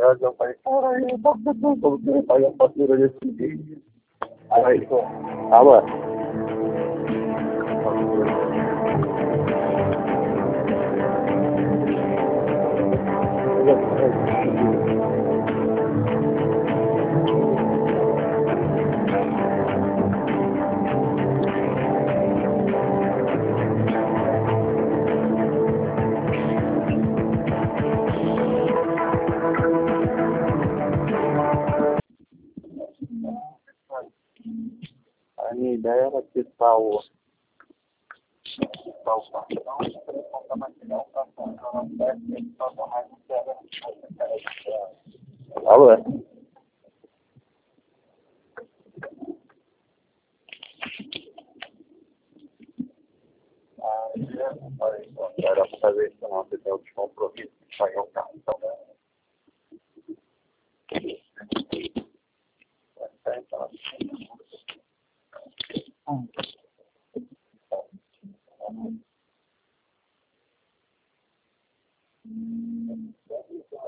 reais. Eu falei, caralho, eu vou pagar a fatura desse vídeo. Aí, alô? A minha ideia era testar o cartão, para comprar material para comprar uma peça e passar mais um zero. Alô? Era para fazer isso não, você tem o descompromisso de pagar o carro. Então,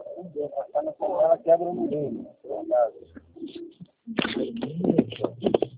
ela quebra no meio.